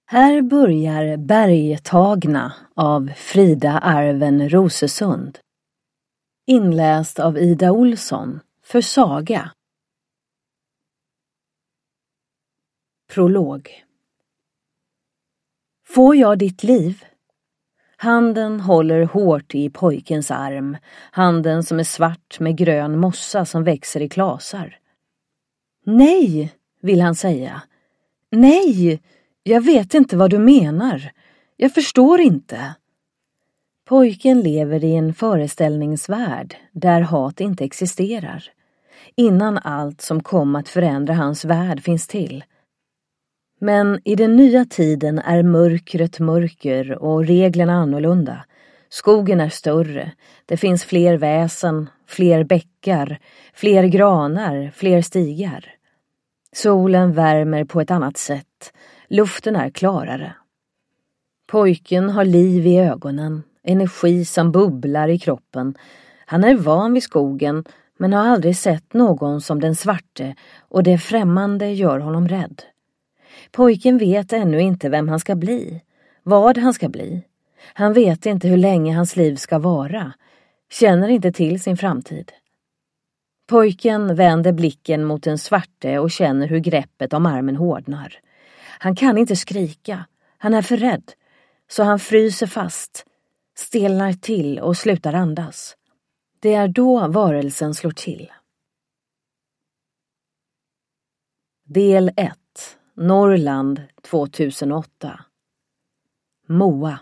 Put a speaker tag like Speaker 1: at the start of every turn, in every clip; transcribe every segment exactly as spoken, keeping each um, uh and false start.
Speaker 1: Här börjar Bergtagna av Frida Arven Rosesund. Inläst av Ida Olsson för Saga. Prolog. Får jag ditt liv? Handen håller hårt i pojkens arm, handen som är svart med grön mossa som växer i klasar. Nej, vill han säga. Nej, jag vet inte vad du menar. Jag förstår inte. Pojken lever i en föreställningsvärld där hat inte existerar. Innan allt som kom att förändra hans värld finns till. Men i den nya tiden är mörkret mörker och reglerna annorlunda. Skogen är större, det finns fler väsen, fler bäckar, fler granar, fler stigar. Solen värmer på ett annat sätt, luften är klarare. Pojken har liv i ögonen, energi som bubblar i kroppen. Han är van vid skogen men har aldrig sett någon som den svarte och det främmande gör honom rädd. Pojken vet ännu inte vem han ska bli, vad han ska bli. Han vet inte hur länge hans liv ska vara, känner inte till sin framtid. Pojken vänder blicken mot den svarte och känner hur greppet om armen hårdnar. Han kan inte skrika, han är för rädd, så han fryser fast, stelnar till och slutar andas. Det är då varelsen slår till. Del ett. Norrland tjugohundraåtta. Moa.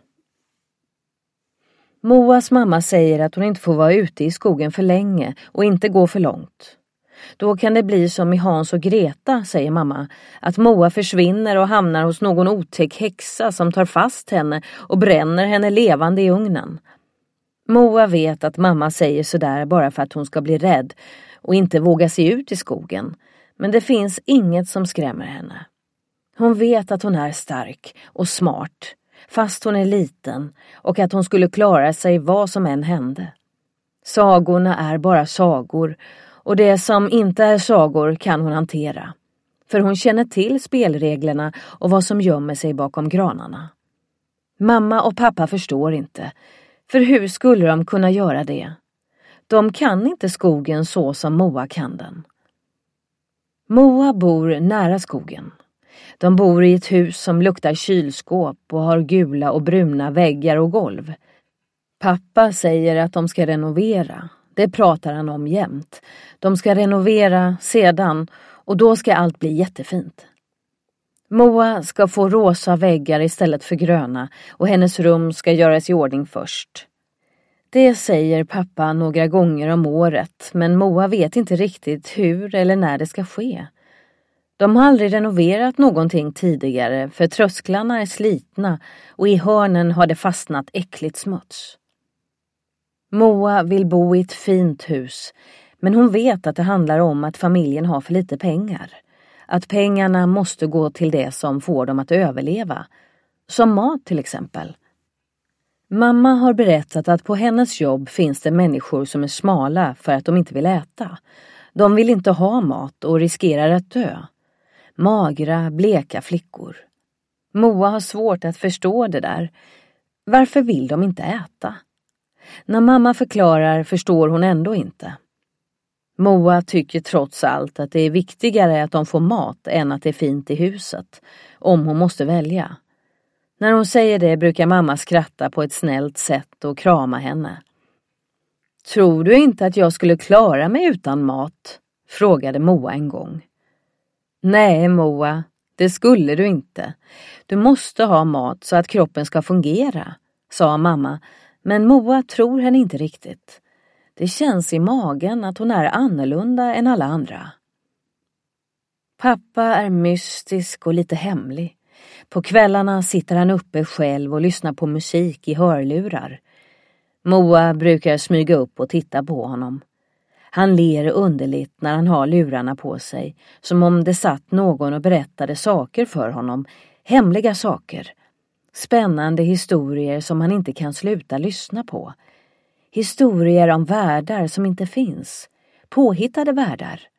Speaker 1: Moas mamma säger att hon inte får vara ute i skogen för länge och inte gå för långt. Då kan det bli som i Hans och Greta, säger mamma, att Moa försvinner och hamnar hos någon otäck häxa som tar fast henne och bränner henne levande i ugnen. Moa vet att mamma säger sådär bara för att hon ska bli rädd och inte våga sig ut i skogen, men det finns inget som skrämmer henne. Hon vet att hon är stark och smart, fast hon är liten, och att hon skulle klara sig vad som än hände. Sagorna är bara sagor, och det som inte är sagor kan hon hantera. För hon känner till spelreglerna och vad som gömmer sig bakom granarna. Mamma och pappa förstår inte, för hur skulle de kunna göra det? De kan inte skogen så som Moa kan den. Moa bor nära skogen. De bor i ett hus som luktar kylskåp och har gula och bruna väggar och golv. Pappa säger att de ska renovera. Det pratar han om jämt. De ska renovera sedan och då ska allt bli jättefint. Moa ska få rosa väggar istället för gröna och hennes rum ska göras i ordning först. Det säger pappa några gånger om året, men Moa vet inte riktigt hur eller när det ska ske. De har aldrig renoverat någonting tidigare för trösklarna är slitna och i hörnen har det fastnat äckligt smuts. Moa vill bo i ett fint hus, men hon vet att det handlar om att familjen har för lite pengar. Att pengarna måste gå till det som får dem att överleva, som mat till exempel. Mamma har berättat att på hennes jobb finns det människor som är smala för att de inte vill äta. De vill inte ha mat och riskerar att dö. Magra, bleka flickor. Moa har svårt att förstå det där. Varför vill de inte äta? När mamma förklarar förstår hon ändå inte. Moa tycker trots allt att det är viktigare att de får mat än att det är fint i huset, om hon måste välja. När hon säger det brukar mamma skratta på ett snällt sätt och krama henne. Tror du inte att jag skulle klara mig utan mat? Frågade Moa en gång. Nej, Moa, det skulle du inte. Du måste ha mat så att kroppen ska fungera, sa mamma, men Moa tror henne inte riktigt. Det känns i magen att hon är annorlunda än alla andra. Pappa är mystisk och lite hemlig. På kvällarna sitter han uppe själv och lyssnar på musik i hörlurar. Moa brukar smyga upp och titta på honom. Han ler underligt när han har lurarna på sig, som om det satt någon och berättade saker för honom, hemliga saker. Spännande historier som han inte kan sluta lyssna på. Historier om världar som inte finns, påhittade världar.